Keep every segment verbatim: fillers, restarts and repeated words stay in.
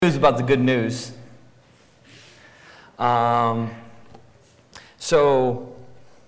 News about the good news. Um, so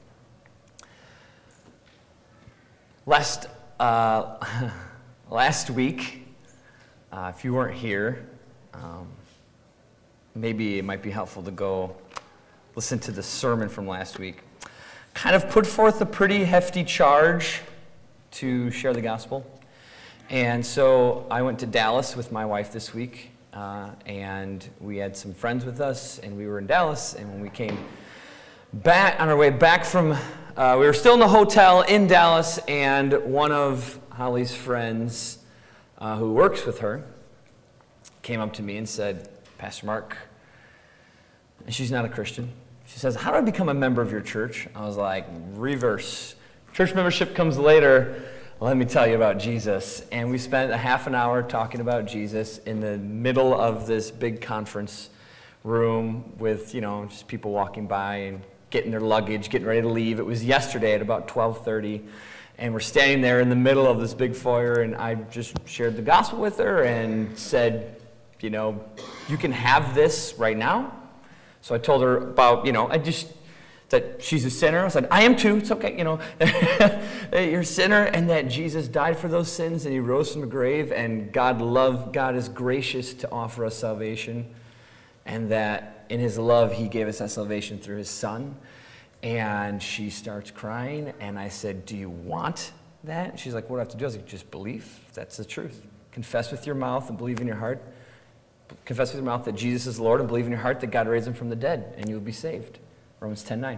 last uh, last week, uh, if you weren't here, um, maybe it might be helpful to go listen to the sermon from last week. Kind of put forth a pretty hefty charge to share the gospel, and so I went to Dallas with my wife this week. Uh, and we had some friends with us, and we were in Dallas, and when we came back, on our way back from, uh, we were still in the hotel in Dallas, and one of Holly's friends, uh, who works with her, came up to me and said, "Pastor Mark," and she's not a Christian, she says, "How do I become a member of your church?" I was like, reverse. Church membership comes later. Let me tell you about Jesus. And we spent a half an hour talking about Jesus in the middle of this big conference room with, you know, just people walking by and getting their luggage, getting ready to leave. It was yesterday at about twelve thirty. And we're standing there in the middle of this big foyer, and I just shared the gospel with her and said, you know, you can have this right now. So I told her about, you know, I just... that she's a sinner. I said, I am too. It's okay, you know. You're a sinner, and that Jesus died for those sins, and he rose from the grave, and God love, God is gracious to offer us salvation, and that in his love, he gave us that salvation through his son. And she starts crying, and I said, do you want that? And she's like, what do I have to do? I was like, just believe. That's the truth. Confess with your mouth and believe in your heart. Confess with your mouth that Jesus is Lord, and believe in your heart that God raised him from the dead, and you will be saved. Romans ten nine.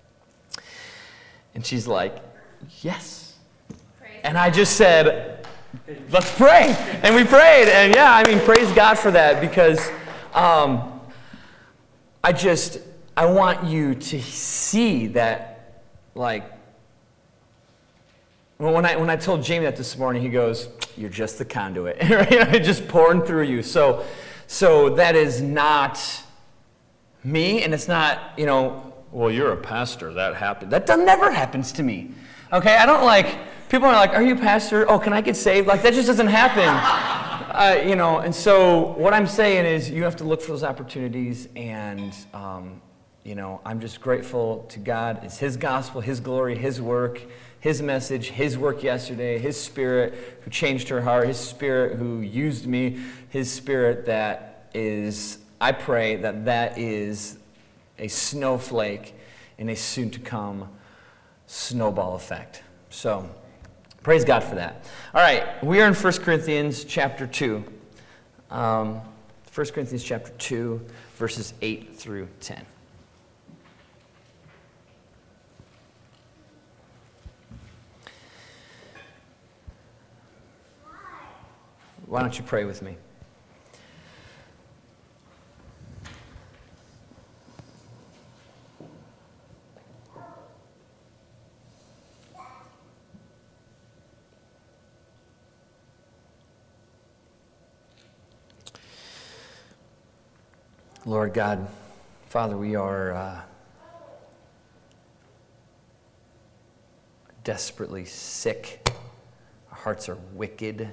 And she's like, yes. Praise and I just said, let's pray. And we prayed. And yeah, I mean, praise God for that, because um, I just, I want you to see that, like, when I when I told Jamie that this morning, he goes, you're just the conduit. Right? Just pouring through you. So, so that is not me, and it's not, you know, well, you're a pastor, that happened. That never happens to me. Okay, I don't like, people are like, are you a pastor? Oh, can I get saved? Like, that just doesn't happen. uh, you know, and so what I'm saying is you have to look for those opportunities, and, um, you know, I'm just grateful to God. It's his gospel, his glory, his work, his message, his work yesterday, his spirit who changed her heart, his spirit who used me, his spirit that is, I pray that that is a snowflake in a soon-to-come snowball effect. So, praise God for that. All right, we are in First Corinthians chapter two. Um, First Corinthians chapter two, verses eight through ten. Why don't you pray with me? Lord God, Father, we are uh, desperately sick. Our hearts are wicked.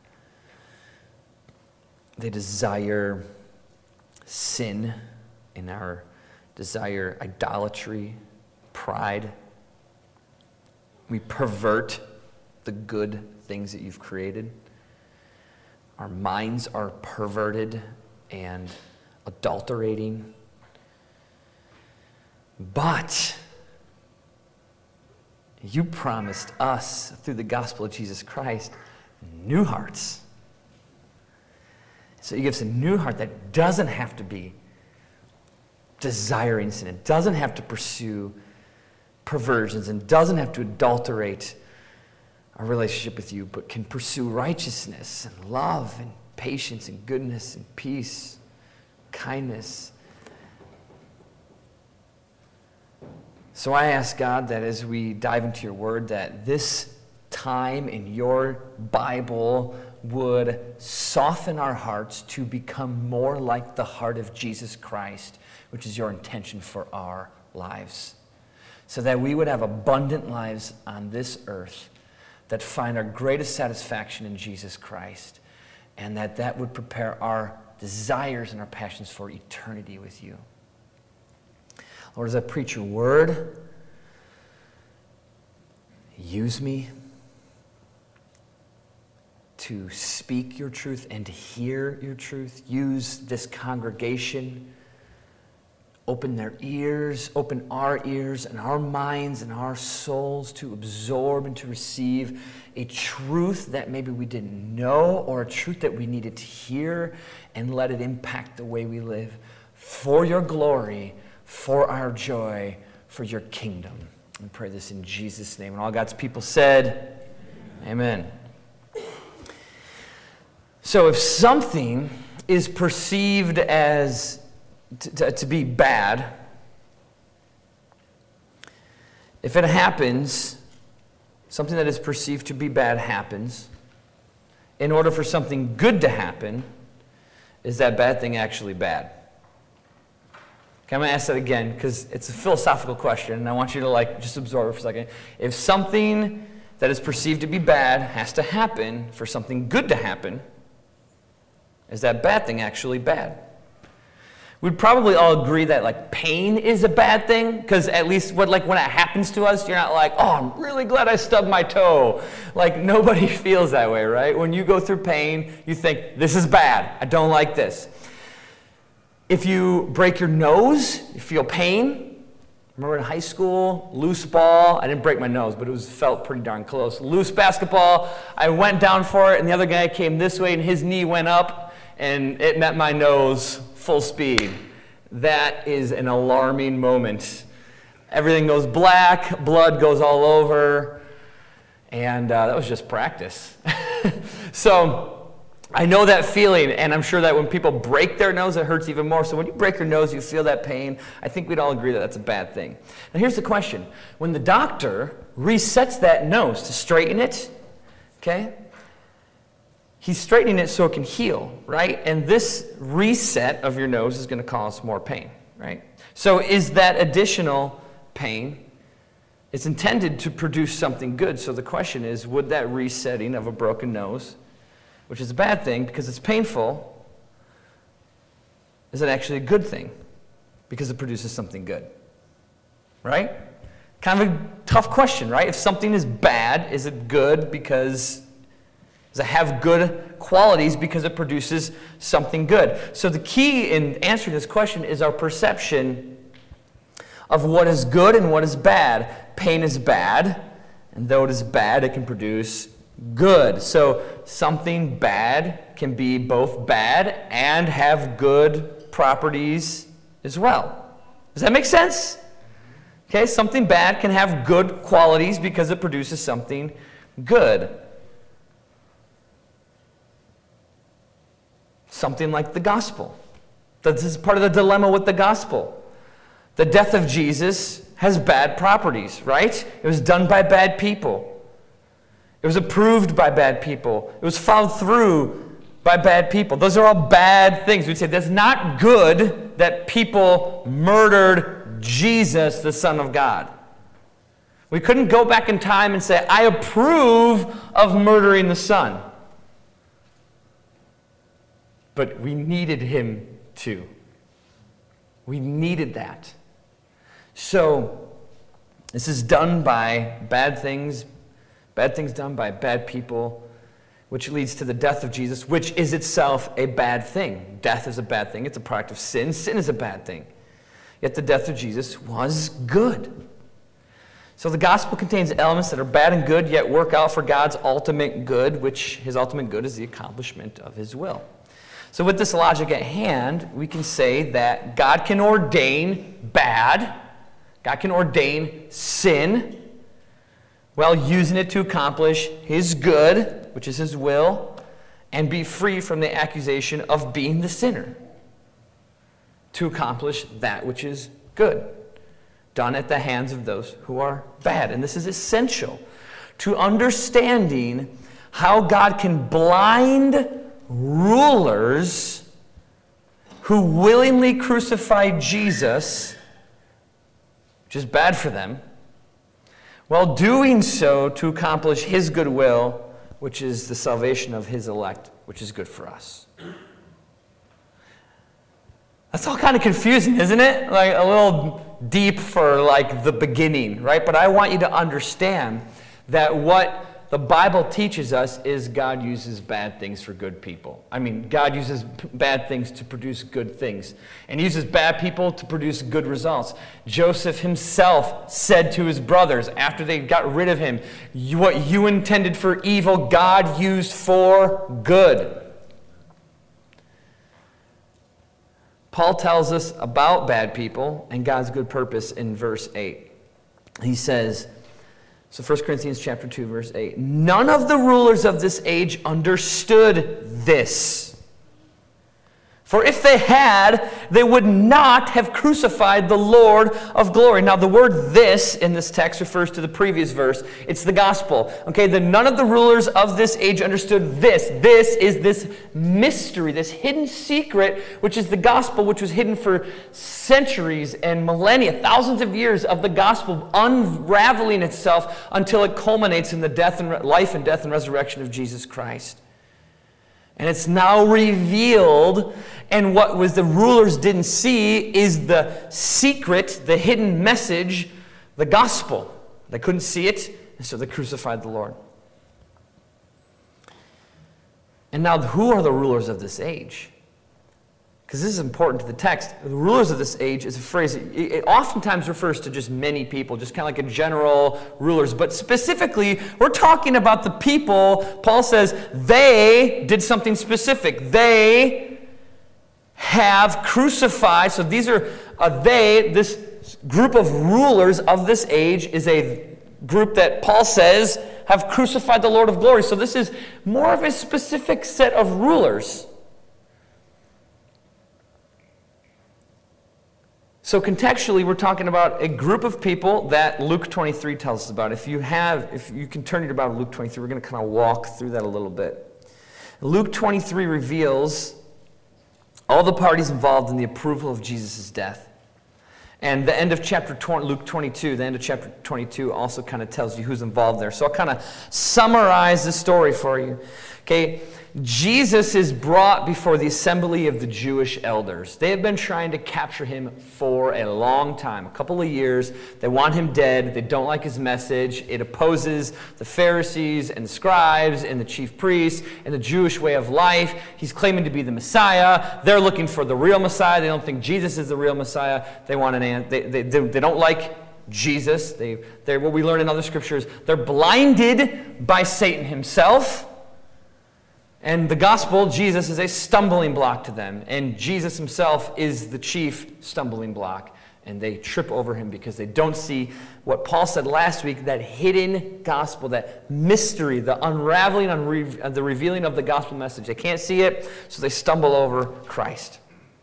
They desire sin, and our desire idolatry, pride. We pervert the good things that you've created. Our minds are perverted and adulterating. But you promised us through the gospel of Jesus Christ new hearts. So you give us a new heart that doesn't have to be desiring sin. It doesn't have to pursue perversions and doesn't have to adulterate our relationship with you, but can pursue righteousness and love and patience and goodness and peace, kindness. So I ask God that as we dive into your word, that this time in your Bible would soften our hearts to become more like the heart of Jesus Christ, which is your intention for our lives, so that we would have abundant lives on this earth that find our greatest satisfaction in Jesus Christ, and that that would prepare our desires and our passions for eternity with you. Lord, as I preach your word, use me to speak your truth and to hear your truth. Use this congregation. Open their ears, open our ears and our minds and our souls to absorb and to receive a truth that maybe we didn't know or a truth that we needed to hear, and let it impact the way we live for your glory, for our joy, for your kingdom. We pray this in Jesus' name. And all God's people said, amen. So if something is perceived as To, to, to be bad, if it happens, something that is perceived to be bad happens, in order for something good to happen, is that bad thing actually bad? Okay, I'm going to ask that again because it's a philosophical question, and I want you to like just absorb it for a second. If something that is perceived to be bad has to happen for something good to happen, is that bad thing actually bad? We'd probably all agree that like pain is a bad thing, because at least what like when it happens to us, you're not like, oh, I'm really glad I stubbed my toe. Like nobody feels that way, right? When you go through pain, you think, this is bad. I don't like this. If you break your nose, you feel pain. Remember in high school, loose ball. I didn't break my nose, but it was felt pretty darn close. Loose basketball. I went down for it, and the other guy came this way, and his knee went up, and it met my nose full speed. That is an alarming moment. Everything goes black, blood goes all over, and uh, that was just practice. So I know that feeling, and I'm sure that when people break their nose, it hurts even more. So when you break your nose, you feel that pain. I think we'd all agree that that's a bad thing. Now here's the question. When the doctor resets that nose to straighten it, okay, he's straightening it so it can heal, right? And this reset of your nose is going to cause more pain, right? So is that additional pain, it's intended to produce something good. So the question is, would that resetting of a broken nose, which is a bad thing because it's painful, is it actually a good thing because it produces something good, right? Kind of a tough question, right? If something is bad, is it good because Does it have good qualities because it produces something good? So the key in answering this question is our perception of what is good and what is bad. Pain is bad, and though it is bad, it can produce good. So something bad can be both bad and have good properties as well. Does that make sense? Okay, something bad can have good qualities because it produces something good. Something like the gospel. This is part of the dilemma with the gospel. The death of Jesus has bad properties, right? It was done by bad people. It was approved by bad people. It was followed through by bad people. Those are all bad things. We'd say that's not good that people murdered Jesus, the Son of God. We couldn't go back in time and say, I approve of murdering the Son. But we needed him to. We needed that. So, this is done by bad things, bad things done by bad people, which leads to the death of Jesus, which is itself a bad thing. Death is a bad thing. It's a product of sin. Sin is a bad thing. Yet the death of Jesus was good. So the gospel contains elements that are bad and good, yet work out for God's ultimate good, which his ultimate good is the accomplishment of his will. So with this logic at hand, we can say that God can ordain bad, God can ordain sin, while using it to accomplish his good, which is his will, and be free from the accusation of being the sinner, to accomplish that which is good, done at the hands of those who are bad. And this is essential to understanding how God can blind rulers who willingly crucified Jesus, which is bad for them, while doing so to accomplish his good will, which is the salvation of his elect, which is good for us. That's all kind of confusing, isn't it? Like a little deep for like the beginning, right? But I want you to understand that what the Bible teaches us is God uses bad things for good people. I mean, God uses p- bad things to produce good things. And he uses bad people to produce good results. Joseph himself said to his brothers after they got rid of him, what you intended for evil, God used for good. Paul tells us about bad people and God's good purpose in verse eight. He says, so First Corinthians chapter two, verse eight, none of the rulers of this age understood this. For if they had, they would not have crucified the Lord of glory. Now the word this in this text refers to the previous verse. It's the gospel. Okay, the none of the rulers of this age understood this. This is this mystery, this hidden secret, which is the gospel, which was hidden for centuries and millennia, thousands of years of the gospel unraveling itself until it culminates in the death and re- life and death and resurrection of Jesus Christ. And it's now revealed, and what was the rulers didn't see is the secret, the hidden message, the gospel. They couldn't see it, and so they crucified the Lord. And now, who are the rulers of this age? Because this is important to the text. The rulers of this age is a phrase, it oftentimes refers to just many people, just kind of like a general rulers. But specifically, we're talking about the people, Paul says, they did something specific. They have crucified, so these are, uh, they, this group of rulers of this age is a group that Paul says have crucified the Lord of glory. So this is more of a specific set of rulers. So contextually, we're talking about a group of people that Luke twenty-three tells us about. If you have, if you can turn your Bible to Luke twenty-three, we're going to kind of walk through that a little bit. Luke twenty-three reveals all the parties involved in the approval of Jesus' death. And the end of chapter twenty, Luke twenty-two, the end of chapter twenty-two also kind of tells you who's involved there. So I'll kind of summarize the story for you. Okay, Jesus is brought before the assembly of the Jewish elders. They have been trying to capture him for a long time, a couple of years. They want him dead. They don't like his message. It opposes the Pharisees and the scribes and the chief priests and the Jewish way of life. He's claiming to be the Messiah. They're looking for the real Messiah. They don't think Jesus is the real Messiah. They want an they they they, they don't like Jesus. They they what we learn in other scriptures. They're blinded by Satan himself. And the gospel, Jesus, is a stumbling block to them. And Jesus himself is the chief stumbling block. And they trip over him because they don't see what Paul said last week, that hidden gospel, that mystery, the unraveling, unre- the revealing of the gospel message. They can't see it, so they stumble over Christ.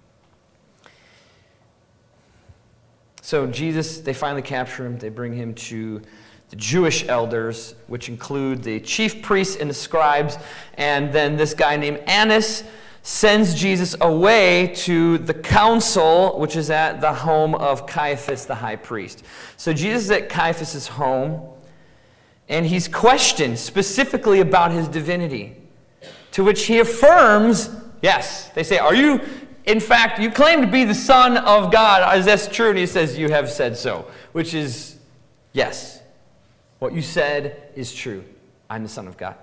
So Jesus, they finally capture him. They bring him to the Jewish elders, which include the chief priests and the scribes, and then this guy named Annas sends Jesus away to the council, which is at the home of Caiaphas, the high priest. So Jesus is at Caiaphas' home, and he's questioned specifically about his divinity, to which he affirms, yes, they say, are you, in fact, you claim to be the Son of God, is that true? And he says, you have said so, which is, yes. What you said is true. I'm the Son of God.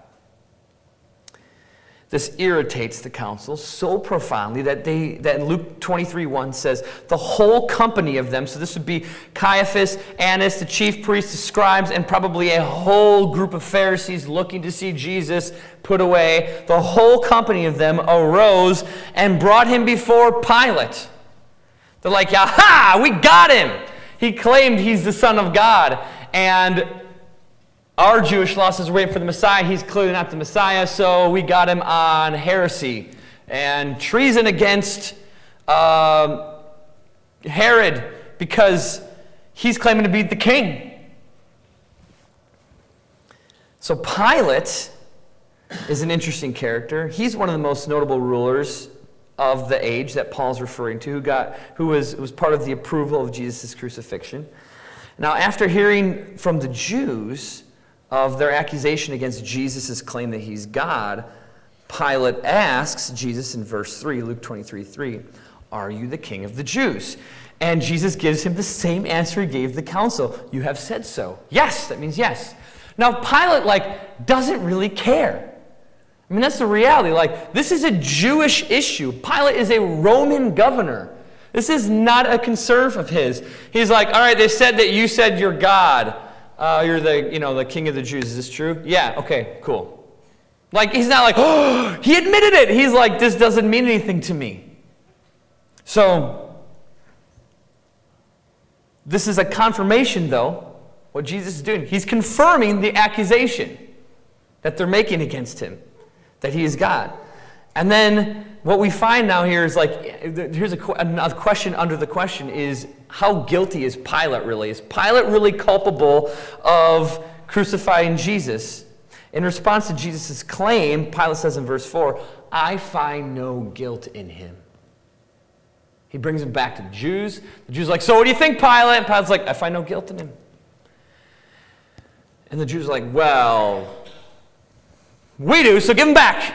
This irritates the council so profoundly that they that in Luke twenty-three one says the whole company of them, so this would be Caiaphas, Annas, the chief priests, the scribes, and probably a whole group of Pharisees looking to see Jesus put away. The whole company of them arose and brought him before Pilate. They're like, aha, we got him. He claimed he's the Son of God. And our Jewish law says we're waiting for the Messiah. He's clearly not the Messiah, so we got him on heresy and treason against uh, Herod because he's claiming to be the king. So Pilate is an interesting character. He's one of the most notable rulers of the age that Paul's referring to, who got who was, was part of the approval of Jesus' crucifixion. Now, after hearing from the Jews of their accusation against Jesus' claim that he's God, Pilate asks Jesus in verse three, Luke twenty-three three, are you the king of the Jews? And Jesus gives him the same answer he gave the council. You have said so. Yes, that means yes. Now, Pilate, like, doesn't really care. I mean, that's the reality. Like, this is a Jewish issue. Pilate is a Roman governor. This is not a concern of his. He's like, all right, they said that you said you're God. Uh, you're the, you know, the king of the Jews. Is this true? Yeah, okay, cool. Like, he's not like, oh, he admitted it. He's like, this doesn't mean anything to me. So, this is a confirmation, though, what Jesus is doing. He's confirming the accusation that they're making against him, that he is God. And then what we find now here is like, here's a, a question under the question is, how guilty is Pilate really? Is Pilate really culpable of crucifying Jesus? In response to Jesus' claim, Pilate says in verse four, I find no guilt in him. He brings him back to the Jews. The Jews are like, so what do you think, Pilate? And Pilate's like, I find no guilt in him. And the Jews are like, well, we do, so give him back.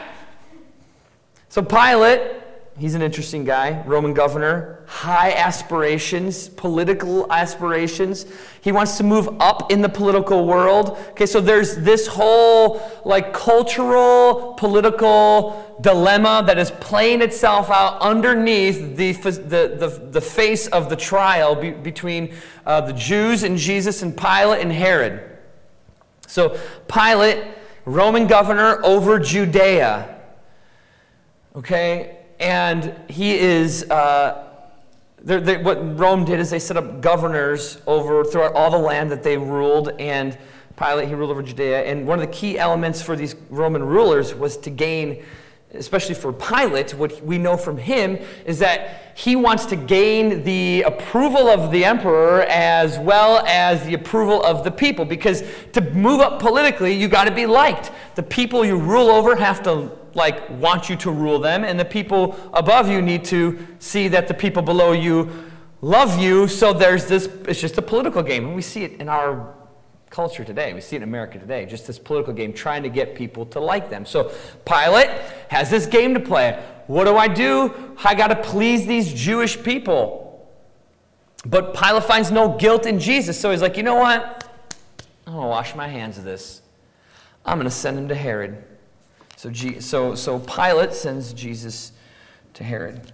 So Pilate, he's an interesting guy, Roman governor, high aspirations, political aspirations. He wants to move up in the political world. Okay, so there's this whole like cultural, political dilemma that is playing itself out underneath the the the, the face of the trial be, between uh, the Jews and Jesus and Pilate and Herod. So Pilate, Roman governor over Judea. Okay, and he is, uh, they're, they, what Rome did is they set up governors over throughout all the land that they ruled, and Pilate, he ruled over Judea. And one of the key elements for these Roman rulers was to gain, especially for Pilate, what we know from him is that he wants to gain the approval of the emperor as well as the approval of the people. Because to move up politically, you got to be liked. The people you rule over have to like want you to rule them, and the people above you need to see that the people below you love you. So there's this, it's just a political game. And we see it in our culture today. We see it in America today, just this political game trying to get people to like them. So Pilate has this game to play. What do I do? I got to please these Jewish people. But Pilate finds no guilt in Jesus. So he's like, you know what? I'm going to wash my hands of this. I'm going to send him to Herod. So, G- so, so Pilate sends Jesus to Herod.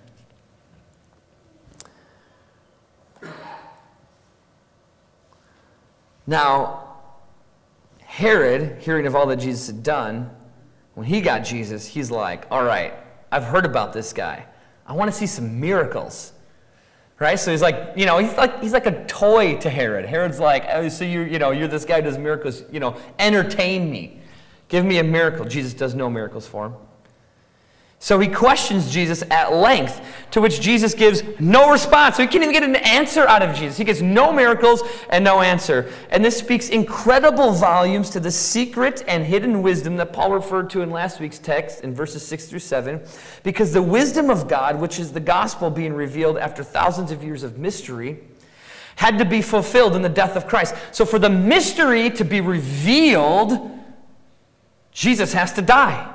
Now, Herod, hearing of all that Jesus had done, when he got Jesus, he's like, all right, I've heard about this guy. I want to see some miracles. Right? So he's like, you know, he's like he's like a toy to Herod. Herod's like, oh, so you you know, you're this guy who does miracles, you know, entertain me. Give me a miracle. Jesus does no miracles for him. So he questions Jesus at length, to which Jesus gives no response. So he can't even get an answer out of Jesus. He gets no miracles and no answer. And this speaks incredible volumes to the secret and hidden wisdom that Paul referred to in last week's text in verses six through seven. Because the wisdom of God, which is the gospel being revealed after thousands of years of mystery, had to be fulfilled in the death of Christ. So for the mystery to be revealed, Jesus has to die.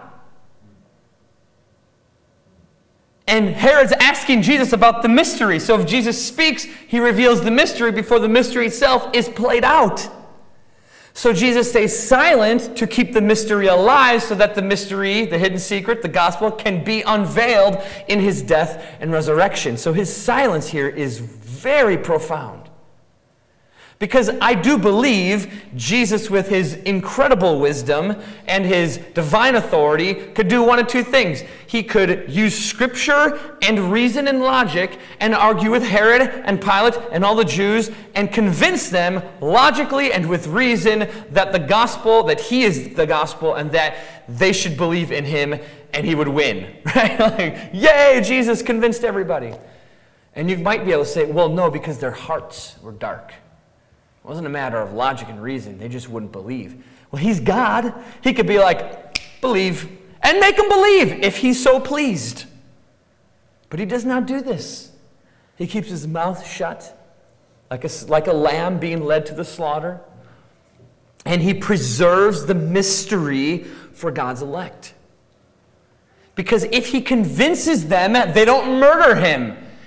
And Herod's asking Jesus about the mystery. So if Jesus speaks, he reveals the mystery before the mystery itself is played out. So Jesus stays silent to keep the mystery alive so that the mystery, the hidden secret, the gospel, can be unveiled in his death and resurrection. So his silence here is very profound. Because I do believe Jesus, with his incredible wisdom and his divine authority, could do one of two things. He could use Scripture and reason and logic and argue with Herod and Pilate and all the Jews and convince them logically and with reason that the gospel, that he is the gospel and that they should believe in him and he would win. Right? Like, yay, Jesus convinced everybody. And you might be able to say, well, no, because their hearts were dark. It wasn't a matter of logic and reason. They just wouldn't believe. Well, he's God. He could be like, believe, and make them believe if he's so pleased. But he does not do this. He keeps his mouth shut, like a, like a lamb being led to the slaughter. And he preserves the mystery for God's elect. Because if he convinces them, they don't murder him.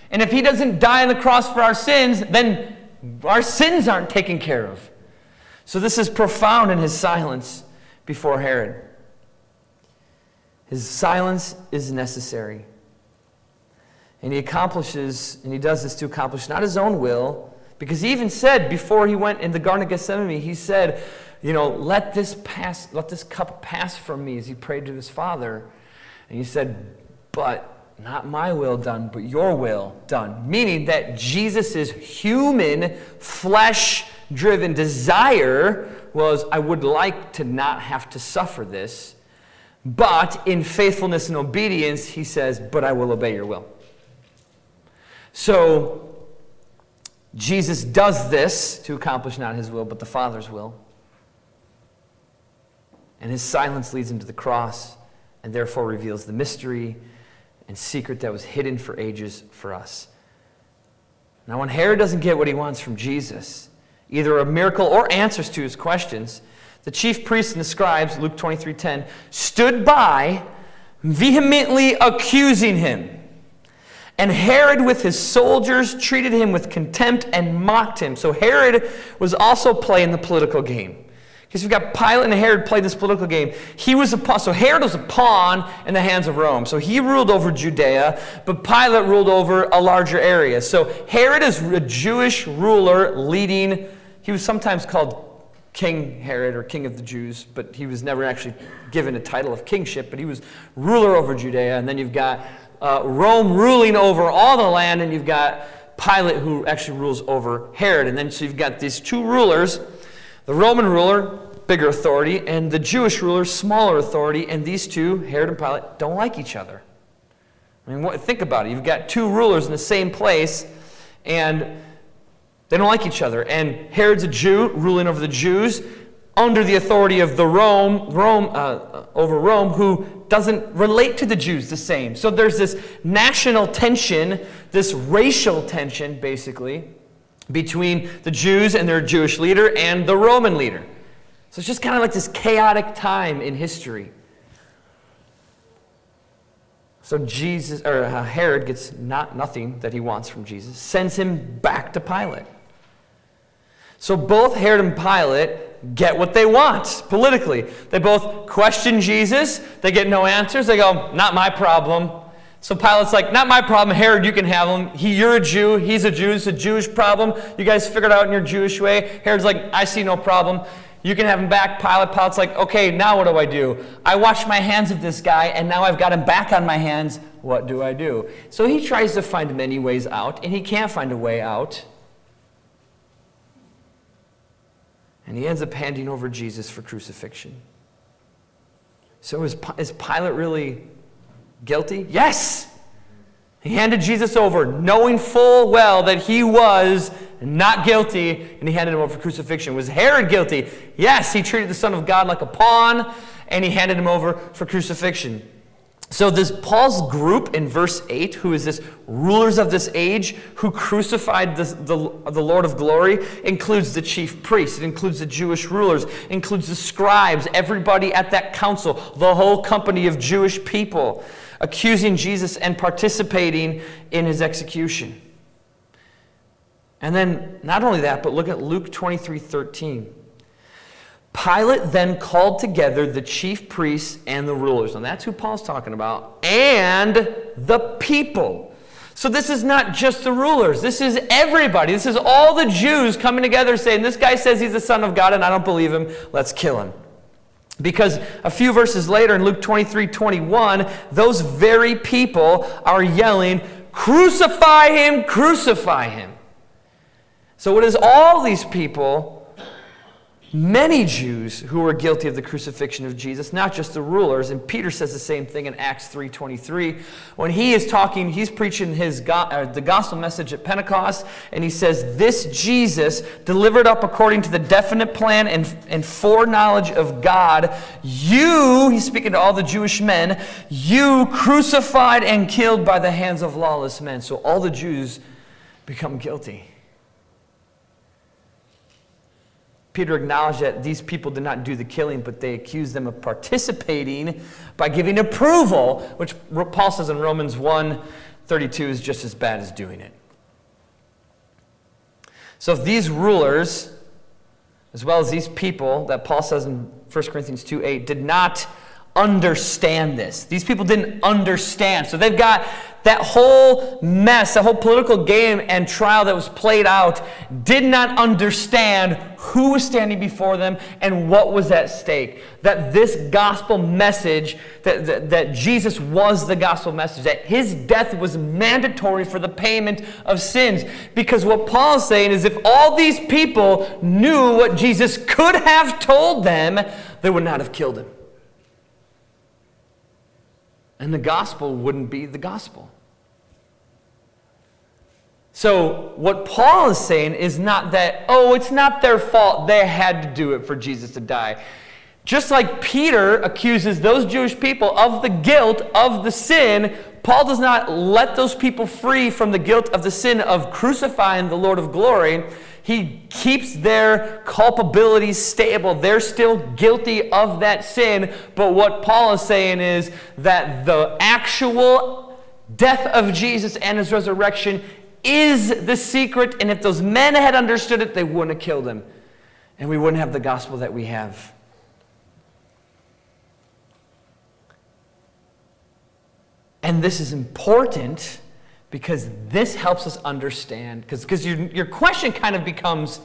And if he doesn't die on the cross for our sins, then our sins aren't taken care of. So this is profound in his silence before Herod. His silence is necessary. And he accomplishes, and he does this to accomplish not his own will, because he even said before he went in the Garden of Gethsemane, he said, you know, let this pass, let this cup pass from me, as he prayed to his Father. And he said, but not my will done, but your will done. Meaning that Jesus' human, flesh-driven desire was, I would like to not have to suffer this. But in faithfulness and obedience, he says, but I will obey your will. So, Jesus does this to accomplish not his will, but the Father's will. And his silence leads him to the cross, and therefore reveals the mystery and secret that was hidden for ages for us. Now, when Herod doesn't get what he wants from Jesus, either a miracle or answers to his questions, the chief priests and the scribes, Luke twenty-three ten, stood by, vehemently accusing him. And Herod with his soldiers treated him with contempt and mocked him. So Herod was also playing the political game. Because you've got Pilate and Herod played this political game. He was a pawn. So Herod was a pawn in the hands of Rome. So he ruled over Judea, but Pilate ruled over a larger area. So Herod is a Jewish ruler leading. He was sometimes called King Herod or King of the Jews, but he was never actually given a title of kingship, but he was ruler over Judea. And then you've got uh, Rome ruling over all the land, and you've got Pilate who actually rules over Herod. And then so you've got these two rulers, the Roman ruler, bigger authority, and the Jewish ruler, smaller authority, and these two, Herod and Pilate, don't like each other. I mean, what, think about it. You've got two rulers in the same place, and they don't like each other. And Herod's a Jew ruling over the Jews under the authority of the Rome, Rome uh, over Rome, who doesn't relate to the Jews the same. So there's this national tension, this racial tension, basically, between the Jews and their Jewish leader and the Roman leader. So it's just kind of like this chaotic time in history. So Jesus, or uh, Herod gets not nothing that he wants from Jesus, sends him back to Pilate. So both Herod and Pilate get what they want politically. They both question Jesus. They get no answers. They go, not my problem. So Pilate's like, not my problem. Herod, you can have him. He, you're a Jew. He's a Jew. It's a Jewish problem. You guys figure it out in your Jewish way. Herod's like, I see no problem. You can have him back. Pilate, Pilate's like, okay, now what do I do? I washed my hands of this guy, and now I've got him back on my hands. What do I do? So he tries to find many ways out, and he can't find a way out. And he ends up handing over Jesus for crucifixion. So is, is Pilate really guilty? Yes! He handed Jesus over, knowing full well that he was not guilty, and he handed him over for crucifixion. Was Herod guilty? Yes, he treated the Son of God like a pawn, and he handed him over for crucifixion. So this Paul's group in verse eight, who is this rulers of this age who crucified the, the, the Lord of glory, includes the chief priests, it includes the Jewish rulers, it includes the scribes, everybody at that council, the whole company of Jewish people, accusing Jesus and participating in his execution. And then, not only that, but look at Luke twenty-three thirteen. Pilate then called together the chief priests and the rulers. And that's who Paul's talking about. And the people. So this is not just the rulers. This is everybody. This is all the Jews coming together saying, this guy says he's the Son of God and I don't believe him. Let's kill him. Because a few verses later in Luke twenty-three twenty-one, those very people are yelling, crucify him, crucify him. So what is all these people... Many Jews who were guilty of the crucifixion of Jesus, not just the rulers. And Peter says the same thing in Acts three twenty-three. When he is talking, he's preaching his go- uh, the gospel message at Pentecost, and he says, this Jesus, delivered up according to the definite plan and, and foreknowledge of God, you, he's speaking to all the Jewish men, you crucified and killed by the hands of lawless men. So all the Jews become guilty. Peter acknowledged that these people did not do the killing, but they accused them of participating by giving approval, which Paul says in Romans one thirty-two is just as bad as doing it. So if these rulers, as well as these people that Paul says in First Corinthians two eight, did not understand this. These people didn't understand. So they've got that whole mess, that whole political game and trial that was played out, did not understand who was standing before them and what was at stake. That this gospel message, that, that, that Jesus was the gospel message, that his death was mandatory for the payment of sins. Because what Paul is saying is if all these people knew what Jesus could have told them, they would not have killed him. And the gospel wouldn't be the gospel. So what Paul is saying is not that, oh, it's not their fault. They had to do it for Jesus to die. Just like Peter accuses those Jewish people of the guilt of the sin, Paul does not let those people free from the guilt of the sin of crucifying the Lord of glory. He keeps their culpability stable. They're still guilty of that sin. But what Paul is saying is that the actual death of Jesus and his resurrection is the secret. And if those men had understood it, they wouldn't have killed him. And we wouldn't have the gospel that we have. And this is important because this helps us understand, because because your, your question kind of becomes,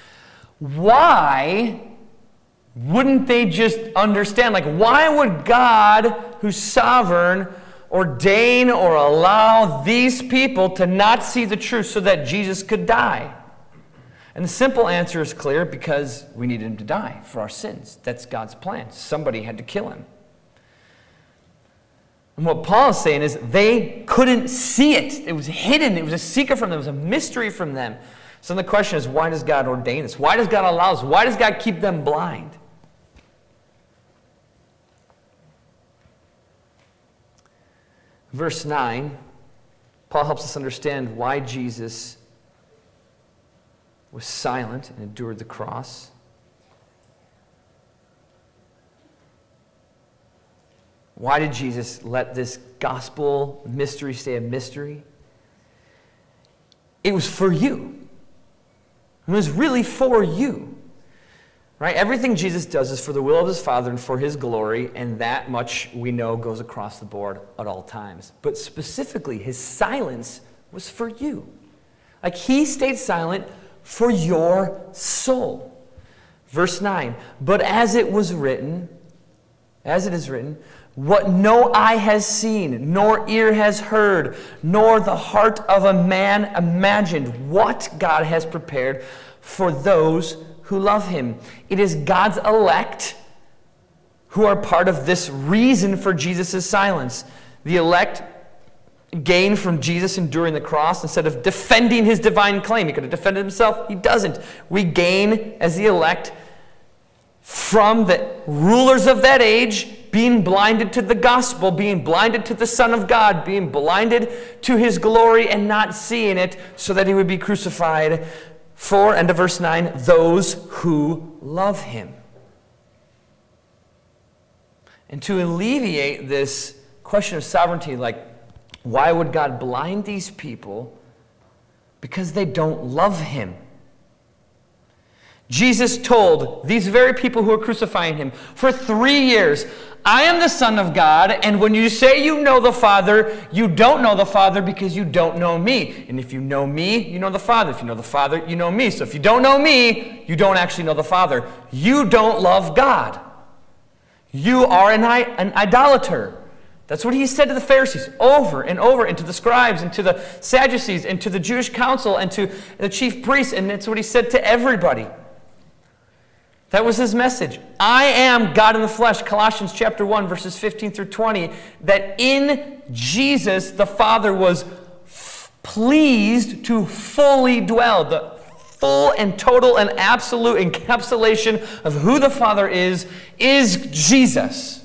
why wouldn't they just understand? Like, why would God, who's sovereign, ordain or allow these people to not see the truth so that Jesus could die? And the simple answer is clear, because we needed him to die for our sins. That's God's plan. Somebody had to kill him. And what Paul is saying is they couldn't see it. It was hidden. It was a secret from them. It was a mystery from them. So the question is, why does God ordain this? Why does God allow this? Why does God keep them blind? Verse nine, Paul helps us understand why Jesus was silent and endured the cross. Why did Jesus let this gospel mystery stay a mystery? It was for you. It was really for you. Right? Everything Jesus does is for the will of his Father and for his glory, and that much we know goes across the board at all times. But specifically, his silence was for you. Like, he stayed silent for your soul. Verse nine, but as it was written, as it is written, what no eye has seen, nor ear has heard, nor the heart of a man imagined, what God has prepared for those who love him. It is God's elect who are part of this reason for Jesus' silence. The elect gain from Jesus enduring the cross instead of defending his divine claim. He could have defended himself. He doesn't. We gain as the elect from the rulers of that age being blinded to the gospel, being blinded to the Son of God, being blinded to his glory and not seeing it so that he would be crucified for, end of verse nine, those who love him. And to alleviate this question of sovereignty, like, why would God blind these people? Because they don't love him. Jesus told these very people who are crucifying him for three years, I am the Son of God, and when you say you know the Father, you don't know the Father because you don't know me. And if you know me, you know the Father. If you know the Father, you know me. So if you don't know me, you don't actually know the Father. You don't love God. You are an, an idolater. That's what he said to the Pharisees over and over, and to the scribes, and to the Sadducees, and to the Jewish council, and to the chief priests, and that's what he said to everybody. That was his message. I am God in the flesh, Colossians chapter one, verses fifteen through twenty, that in Jesus the Father was f- pleased to fully dwell. The full and total and absolute encapsulation of who the Father is, is Jesus.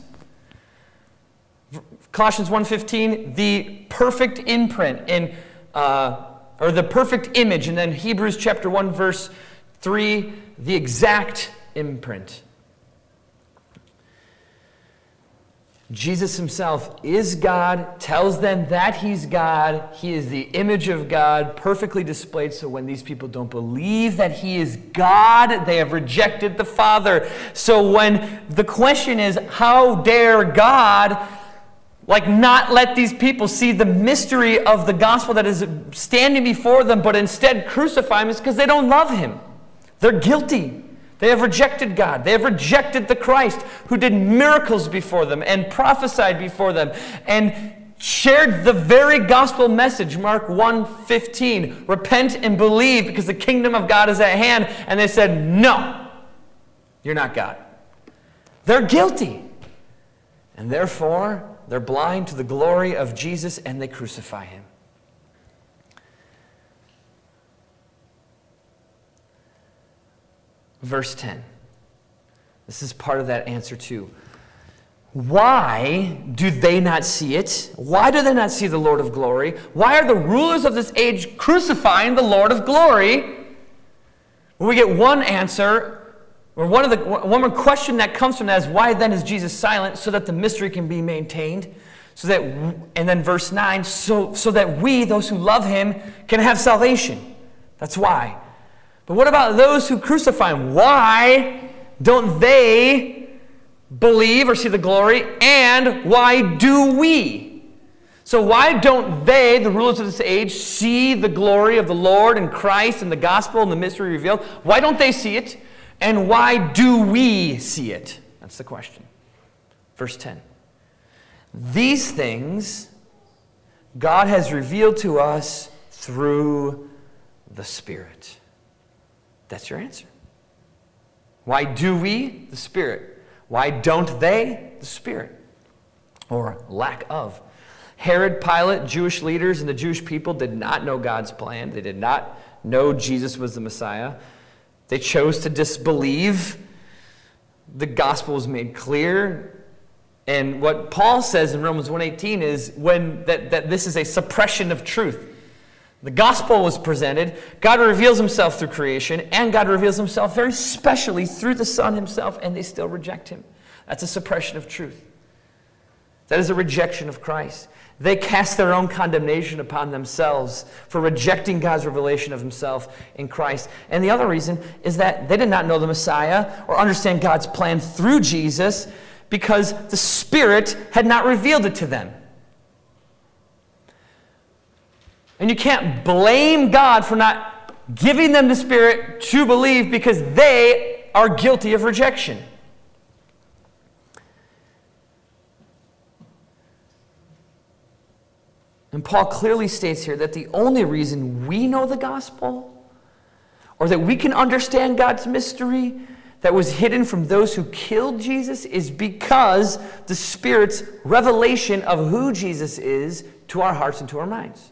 Colossians one fifteen, the perfect imprint, in, uh, or the perfect image. And then Hebrews chapter one, verse three, the exact imprint. Jesus himself is God, tells them that he's God. He is the image of God, perfectly displayed. So when these people don't believe that he is God, they have rejected the Father. So when the question is, how dare God, like, not let these people see the mystery of the gospel that is standing before them, but instead crucify him, is because they don't love him. They're guilty. They have rejected God. They have rejected the Christ who did miracles before them and prophesied before them and shared the very gospel message, Mark one fifteen. Repent and believe because the kingdom of God is at hand. And they said, no, you're not God. They're guilty. And therefore, they're blind to the glory of Jesus and they crucify him. Verse ten. This is part of that answer too. Why do they not see it? Why do they not see the Lord of glory? Why are the rulers of this age crucifying the Lord of glory? When we get one answer, or one of the one more question that comes from that is, why then is Jesus silent? So that the mystery can be maintained. So that, and then verse nine, so, so that we, those who love him, can have salvation. That's why. But what about those who crucify him? Why don't they believe or see the glory? And why do we? So why don't they, the rulers of this age, see the glory of the Lord and Christ and the gospel and the mystery revealed? Why don't they see it? And why do we see it? That's the question. Verse ten. These things God has revealed to us through the Spirit. That's your answer. Why do we? The Spirit. Why don't they? The Spirit. Or lack of. Herod, Pilate, Jewish leaders, and the Jewish people did not know God's plan. They did not know Jesus was the Messiah. They chose to disbelieve. The gospel was made clear. And what Paul says in Romans one eighteen is when that, that this is a suppression of truth. The gospel was presented. God reveals himself through creation, and God reveals himself very specially through the Son himself, and they still reject him. That's a suppression of truth. That is a rejection of Christ. They cast their own condemnation upon themselves for rejecting God's revelation of himself in Christ. And the other reason is that they did not know the Messiah or understand God's plan through Jesus because the Spirit had not revealed it to them. And you can't blame God for not giving them the Spirit to believe because they are guilty of rejection. And Paul clearly states here that the only reason we know the gospel or that we can understand God's mystery that was hidden from those who killed Jesus is because the Spirit's revelation of who Jesus is to our hearts and to our minds.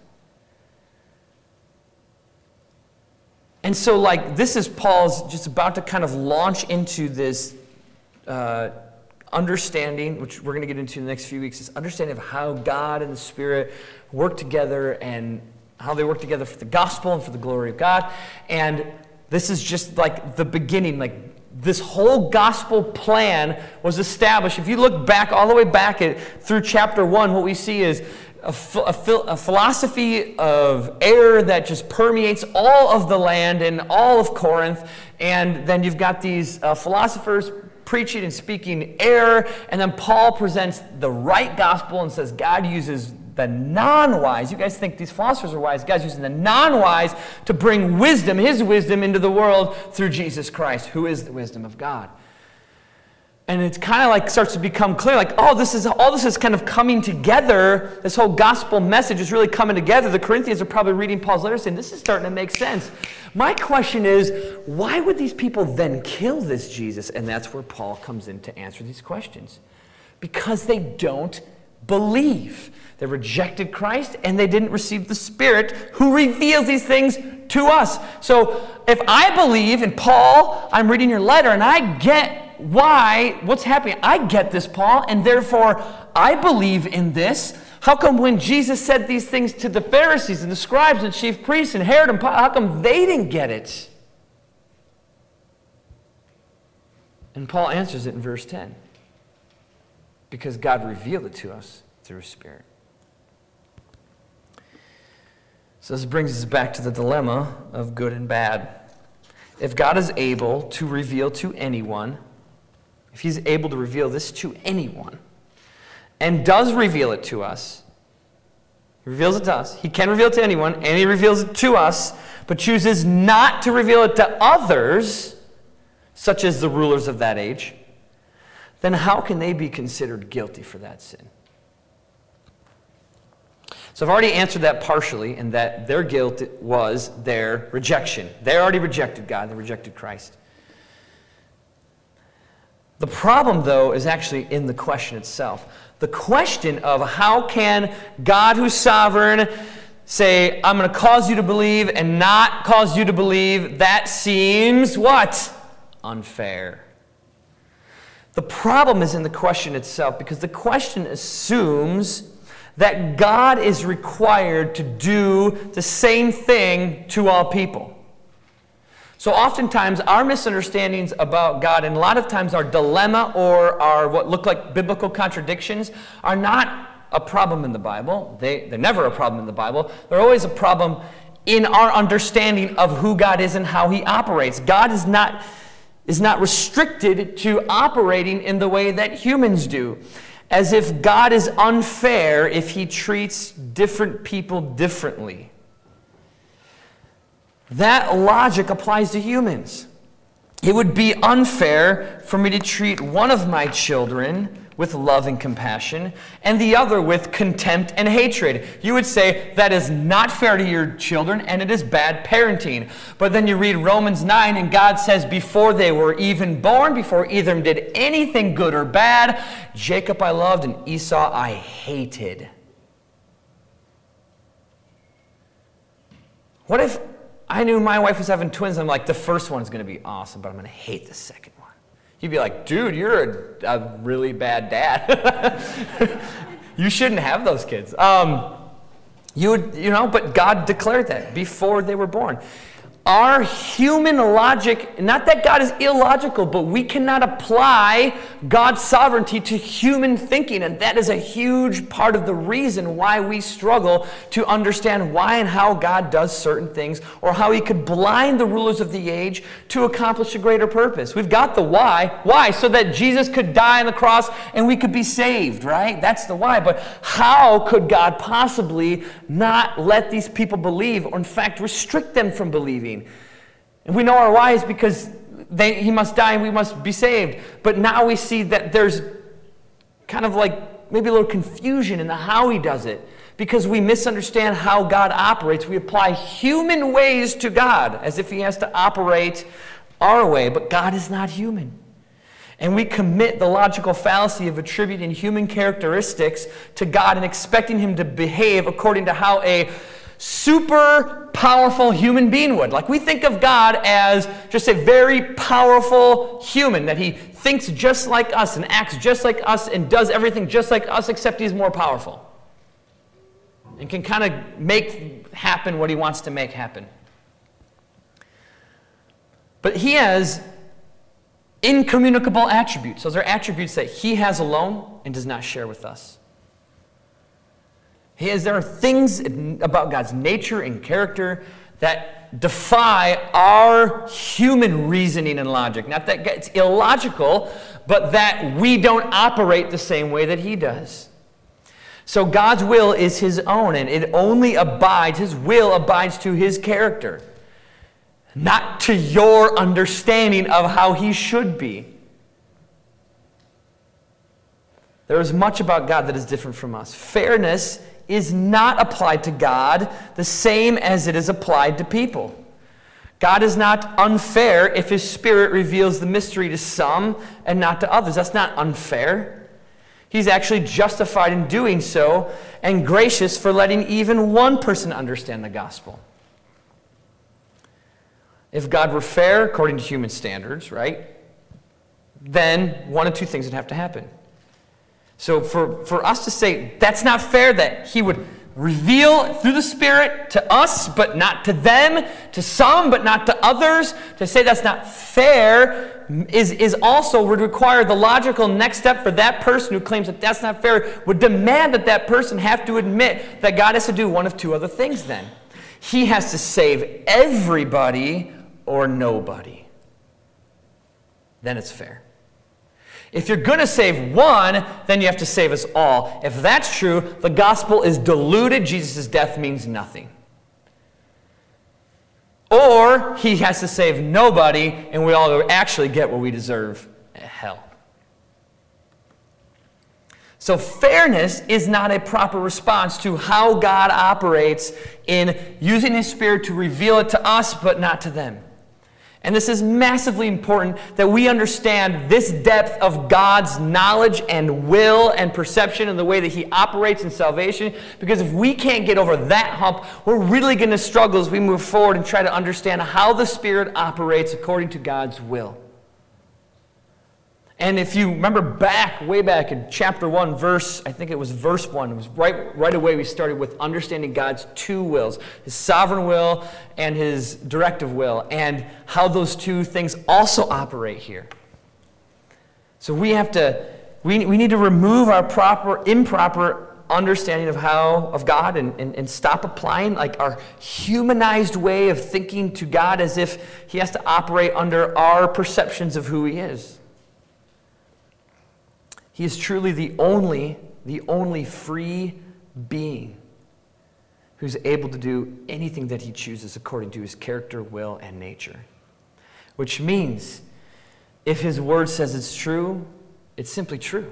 And so, like, this is Paul's just about to kind of launch into this uh, understanding, which we're going to get into in the next few weeks, this understanding of how God and the Spirit work together and how they work together for the gospel and for the glory of God. And this is just like the beginning, like this whole gospel plan was established. If you look back, all the way back at, through chapter one, what we see is A, a, a philosophy of error that just permeates all of the land and all of Corinth. And then you've got these uh, philosophers preaching and speaking error. And then Paul presents the right gospel and says God uses the non-wise. You guys think these philosophers are wise. God's using the non-wise to bring wisdom, his wisdom, into the world through Jesus Christ, who is the wisdom of God. And it's kind of like starts to become clear, like, oh, this is all this is kind of coming together. This whole gospel message is really coming together. The Corinthians are probably reading Paul's letter saying, this is starting to make sense. My question is, why would these people then kill this Jesus? And that's where Paul comes in to answer these questions. Because they don't believe. They rejected Christ and they didn't receive the Spirit who reveals these things to us. So if I believe in Paul, I'm reading your letter and I get why, what's happening? I get this, Paul, and therefore I believe in this. How come when Jesus said these things to the Pharisees and the scribes and chief priests and Herod and Pilate, how come they didn't get it? And Paul answers it in verse ten. because God revealed it to us through His Spirit. So this brings us back to the dilemma of good and bad. If God is able to reveal to anyone, if He's able to reveal this to anyone, and does reveal it to us, He reveals it to us. He can reveal it to anyone, and He reveals it to us, but chooses not to reveal it to others, such as the rulers of that age, then how can they be considered guilty for that sin? So I've already answered that partially, in that their guilt was their rejection. They already rejected God. They rejected Christ. The problem, though, is actually in the question itself. The question of how can God, who's sovereign, say, I'm going to cause you to believe and not cause you to believe, that seems what? Unfair. The problem is in the question itself, because the question assumes that God is required to do the same thing to all people. So oftentimes our misunderstandings about God, and a lot of times our dilemma or our what look like biblical contradictions, are not a problem in the Bible. They, they're never a problem in the Bible. They're always a problem in our understanding of who God is and how He operates. God is not, is not restricted to operating in the way that humans do. As if God is unfair if He treats different people differently. That logic applies to humans. It would be unfair for me to treat one of my children with love and compassion and the other with contempt and hatred. You would say that is not fair to your children and it is bad parenting. But then you read Romans nine and God says before they were even born, before either of them did anything good or bad, Jacob I loved and Esau I hated. What if I knew my wife was having twins and I'm like, the first one's going to be awesome, but I'm going to hate the second one? You'd be like, dude, you're a, a really bad dad. You shouldn't have those kids. Um, you would, you know, but God declared that before they were born. Our human logic, not that God is illogical, but we cannot apply God's sovereignty to human thinking, and that is a huge part of the reason why we struggle to understand why and how God does certain things, or how He could blind the rulers of the age to accomplish a greater purpose. We've got the why. Why? So that Jesus could die on the cross and we could be saved, right? That's the why. But how could God possibly not let these people believe, or in fact restrict them from believing? And we know our why is because they, He must die and we must be saved. But now we see that there's kind of like maybe a little confusion in the how He does it. Because we misunderstand how God operates. We apply human ways to God as if He has to operate our way. But God is not human. And we commit the logical fallacy of attributing human characteristics to God and expecting Him to behave according to how a super powerful human being would. Like we think of God as just a very powerful human, that He thinks just like us and acts just like us and does everything just like us, except He's more powerful and can kind of make happen what He wants to make happen. But He has incommunicable attributes. Those are attributes that He has alone and does not share with us. He has, there are things about God's nature and character that defy our human reasoning and logic. Not that it's illogical, but that we don't operate the same way that He does. So God's will is His own, and it only abides, His will abides to His character, not to your understanding of how He should be. There is much about God that is different from us. Fairness is not applied to God the same as it is applied to people. God is not unfair if His Spirit reveals the mystery to some and not to others. That's not unfair. He's actually justified in doing so and gracious for letting even one person understand the gospel. If God were fair according to human standards, right, then one of two things would have to happen. So for, for us to say, that's not fair that He would reveal through the Spirit to us, but not to them, to some, but not to others. To say that's not fair is, is also would require the logical next step for that person who claims that that's not fair, would demand that that person have to admit that God has to do one of two other things then. He has to save everybody or nobody. Then it's fair. If you're going to save one, then you have to save us all. If that's true, the gospel is diluted. Jesus' death means nothing. Or he has to save nobody, and we all actually get what we deserve, hell. So fairness is not a proper response to how God operates in using His Spirit to reveal it to us, but not to them. And this is massively important that we understand this depth of God's knowledge and will and perception and the way that He operates in salvation. Because if we can't get over that hump, we're really going to struggle as we move forward and try to understand how the Spirit operates according to God's will. And if you remember back, way back in chapter one, verse, I think it was verse one, it was right, right away we started with understanding God's two wills, His sovereign will and His directive will, and how those two things also operate here. So we have to, we, we need to remove our proper, improper understanding of how, of God and, and, and stop applying like our humanized way of thinking to God as if He has to operate under our perceptions of who He is. He is truly the only, the only free being who's able to do anything that He chooses according to His character, will, and nature. Which means, if His word says it's true, it's simply true.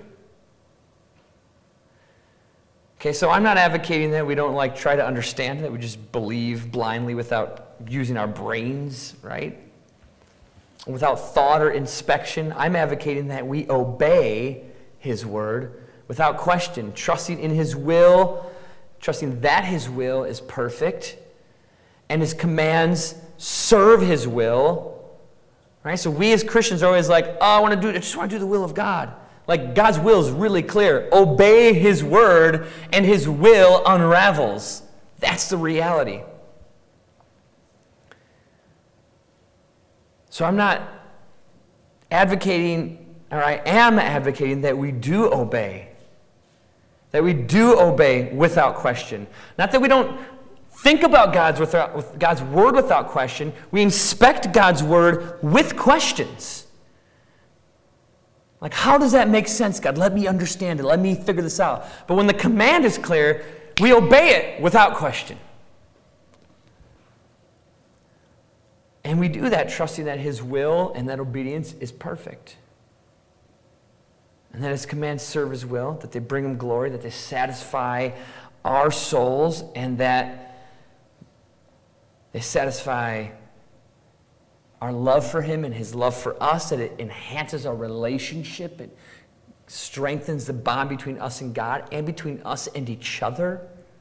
Okay, so I'm not advocating that we don't like try to understand, that we just believe blindly without using our brains, right? Without thought or inspection. I'm advocating that we obey His word without question, trusting in His will, trusting that His will is perfect, and His commands serve His will. Right? So we as Christians are always like, oh, I want to do, I just want to do the will of God. Like God's will is really clear. Obey His word, and His will unravels. That's the reality. So I'm not advocating, or I am advocating that we do obey. That we do obey without question. Not that we don't think about God's, without, with God's word without question. We inspect God's word with questions. Like, how does that make sense, God? Let me understand it. Let me figure this out. But when the command is clear, we obey it without question. And we do that trusting that His will and that obedience is perfect. And that His commands serve His will, that they bring Him glory, that they satisfy our souls, and that they satisfy our love for Him and His love for us, that it enhances our relationship, it strengthens the bond between us and God and between us and each other.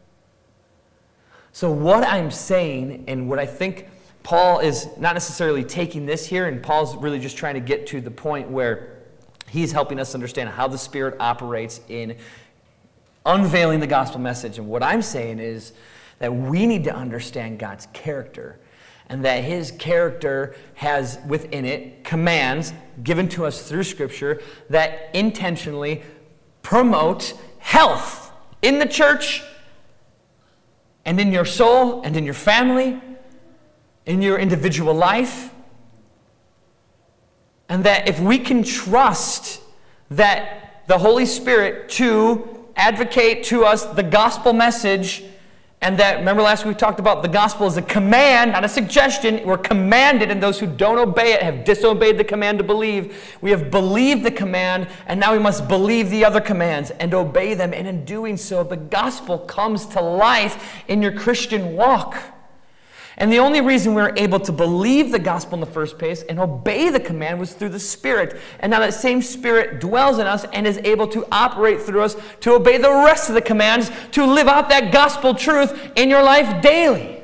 So what I'm saying, and what I think Paul is not necessarily taking this here, and Paul's really just trying to get to the point where he's helping us understand how the Spirit operates in unveiling the gospel message. And what I'm saying is that we need to understand God's character, and that His character has within it commands given to us through Scripture that intentionally promote health in the church and in your soul and in your family, in your individual life. And that if we can trust that the Holy Spirit to advocate to us the gospel message, and that, remember last week we talked about the gospel is a command, not a suggestion. We're commanded, and those who don't obey it have disobeyed the command to believe. We have believed the command, and now we must believe the other commands and obey them. And in doing so, the gospel comes to life in your Christian walk. And the only reason we were able to believe the gospel in the first place and obey the command was through the Spirit. And now that same Spirit dwells in us and is able to operate through us to obey the rest of the commands, to live out that gospel truth in your life daily.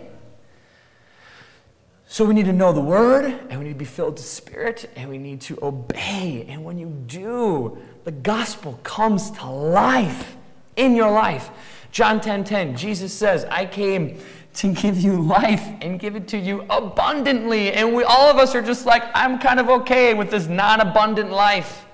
So we need to know the Word, and we need to be filled with the Spirit, and we need to obey. And when you do, the gospel comes to life in your life. John ten ten, Jesus says, I came to give you life and give it to you abundantly. And we, all of us are just like, I'm kind of okay with this non-abundant life.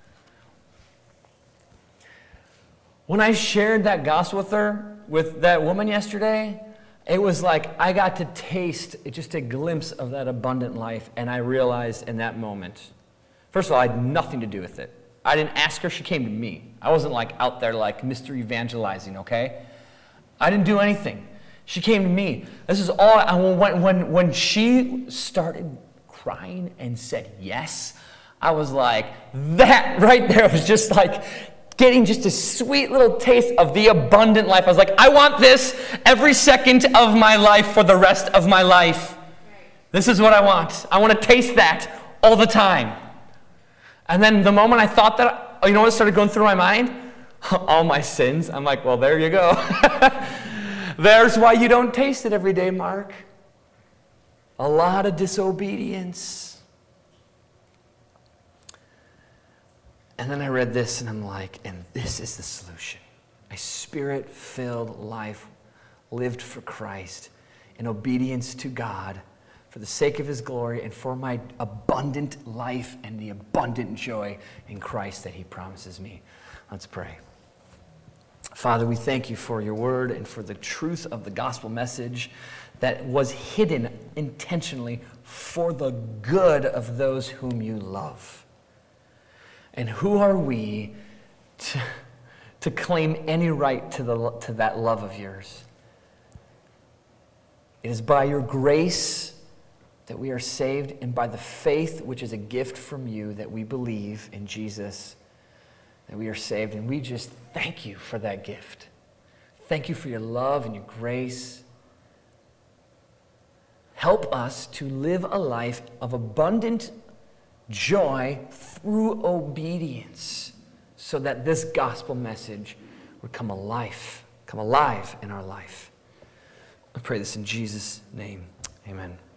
When I shared that gospel with her, with that woman yesterday, it was like I got to taste just a glimpse of that abundant life, and I realized in that moment, first of all, I had nothing to do with it. I didn't ask her, she came to me. I wasn't like out there like Mister Evangelizing, okay? I didn't do anything. She came to me. This is all, I, when, when, when she started crying and said yes, I was like, that right there was just like, getting just a sweet little taste of the abundant life. I was like, I want this every second of my life for the rest of my life. This is what I want. I want to taste that all the time. And then the moment I thought that, you know what started going through my mind? All my sins. I'm like, well, there you go. There's why you don't taste it every day, Mark. A lot of disobedience. And then I read this and I'm like, and this is the solution. A spirit-filled life lived for Christ in obedience to God for the sake of his glory and for my abundant life and the abundant joy in Christ that he promises me. Let's pray. Father, we thank you for your word and for the truth of the gospel message that was hidden intentionally for the good of those whom you love. And who are we to, to claim any right to, the, to that love of yours? It is by your grace that we are saved, and by the faith, which is a gift from you, that we believe in Jesus, that we are saved. And we just thank you for that gift. Thank you for your love and your grace. Help us to live a life of abundant joy through obedience, so that this gospel message would come alive, come alive in our life. I pray this in Jesus' name. Amen.